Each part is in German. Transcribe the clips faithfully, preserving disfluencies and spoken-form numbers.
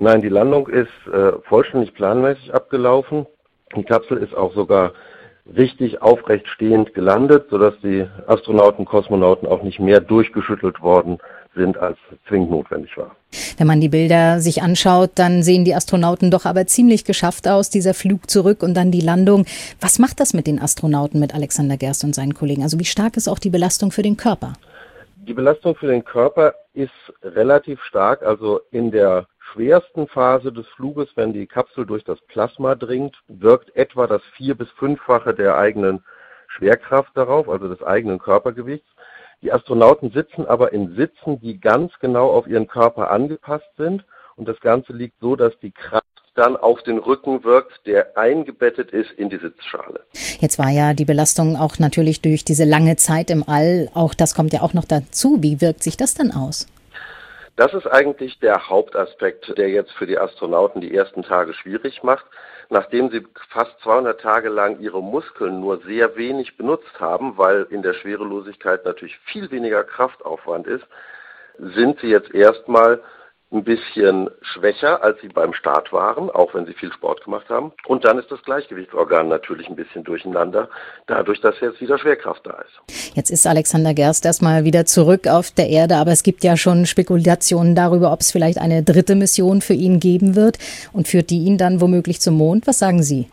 Nein, die Landung ist äh, vollständig planmäßig abgelaufen. Die Kapsel ist auch sogar richtig aufrecht stehend gelandet, sodass die Astronauten, Kosmonauten auch nicht mehr durchgeschüttelt worden sind, als zwingend notwendig war. Wenn man die Bilder sich anschaut, dann sehen die Astronauten doch aber ziemlich geschafft aus, dieser Flug zurück und dann die Landung. Was macht das mit den Astronauten, mit Alexander Gerst und seinen Kollegen? Also wie stark ist auch die Belastung für den Körper? Die Belastung für den Körper ist relativ stark, also in der schwersten Phase des Fluges, wenn die Kapsel durch das Plasma dringt, wirkt etwa das vier- bis fünffache der eigenen Schwerkraft darauf, also des eigenen Körpergewichts. Die Astronauten sitzen aber in Sitzen, die ganz genau auf ihren Körper angepasst sind, und das Ganze liegt so, dass die Kraft dann auf den Rücken wirkt, der eingebettet ist in die Sitzschale. Jetzt war ja die Belastung auch natürlich durch diese lange Zeit im All, auch das kommt ja auch noch dazu. Wie wirkt sich das dann aus? Das ist eigentlich der Hauptaspekt, der jetzt für die Astronauten die ersten Tage schwierig macht. Nachdem sie fast zweihundert Tage lang ihre Muskeln nur sehr wenig benutzt haben, weil in der Schwerelosigkeit natürlich viel weniger Kraftaufwand ist, sind sie jetzt erstmal ein bisschen schwächer, als sie beim Start waren, auch wenn sie viel Sport gemacht haben. Und dann ist das Gleichgewichtsorgan natürlich ein bisschen durcheinander, dadurch, dass jetzt wieder Schwerkraft da ist. Jetzt ist Alexander Gerst erstmal wieder zurück auf der Erde, aber es gibt ja schon Spekulationen darüber, ob es vielleicht eine dritte Mission für ihn geben wird und führt die ihn dann womöglich zum Mond. Was sagen Sie?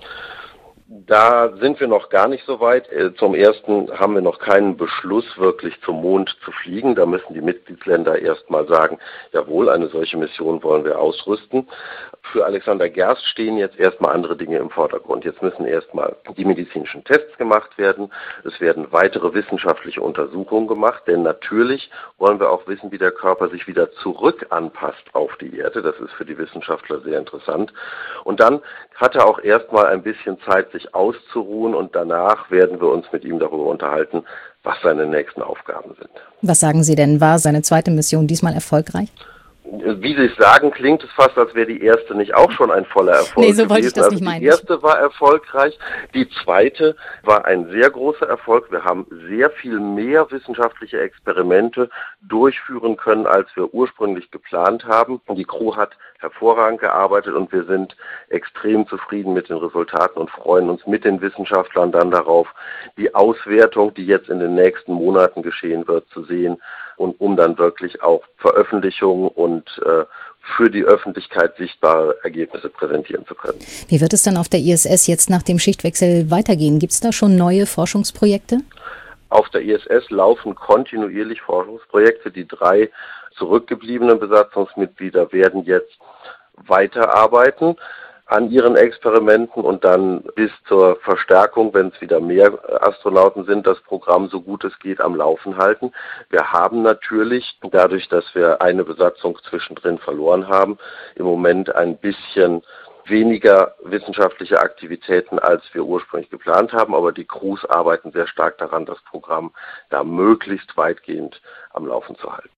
Da sind wir noch gar nicht so weit. Zum Ersten haben wir noch keinen Beschluss, wirklich zum Mond zu fliegen. Da müssen die Mitgliedsländer erst mal sagen, jawohl, eine solche Mission wollen wir ausrüsten. Für Alexander Gerst stehen jetzt erstmal andere Dinge im Vordergrund. Jetzt müssen erstmal die medizinischen Tests gemacht werden. Es werden weitere wissenschaftliche Untersuchungen gemacht, denn natürlich wollen wir auch wissen, wie der Körper sich wieder zurück anpasst auf die Erde. Das ist für die Wissenschaftler sehr interessant. Und dann hat er auch erstmal ein bisschen Zeit, sich auszuruhen, und danach werden wir uns mit ihm darüber unterhalten, was seine nächsten Aufgaben sind. Was sagen Sie denn, war seine zweite Mission diesmal erfolgreich? Wie Sie es sagen, klingt es fast, als wäre die erste nicht auch schon ein voller Erfolg nee, so wollte gewesen. Ich das also nicht meinen. Die erste war erfolgreich, die zweite war ein sehr großer Erfolg. Wir haben sehr viel mehr wissenschaftliche Experimente durchführen können, als wir ursprünglich geplant haben. Die Crew hat hervorragend gearbeitet und wir sind extrem zufrieden mit den Resultaten und freuen uns mit den Wissenschaftlern dann darauf, die Auswertung, die jetzt in den nächsten Monaten geschehen wird, zu sehen, und um dann wirklich auch Veröffentlichungen und äh, für die Öffentlichkeit sichtbare Ergebnisse präsentieren zu können. Wie wird es dann auf der I S S jetzt nach dem Schichtwechsel weitergehen? Gibt es da schon neue Forschungsprojekte? Auf der I S S laufen kontinuierlich Forschungsprojekte. Die drei zurückgebliebenen Besatzungsmitglieder werden jetzt weiterarbeiten an ihren Experimenten und dann bis zur Verstärkung, wenn es wieder mehr Astronauten sind, das Programm so gut es geht am Laufen halten. Wir haben natürlich, dadurch, dass wir eine Besatzung zwischendrin verloren haben, im Moment ein bisschen weniger wissenschaftliche Aktivitäten, als wir ursprünglich geplant haben, aber die Crews arbeiten sehr stark daran, das Programm da möglichst weitgehend am Laufen zu halten.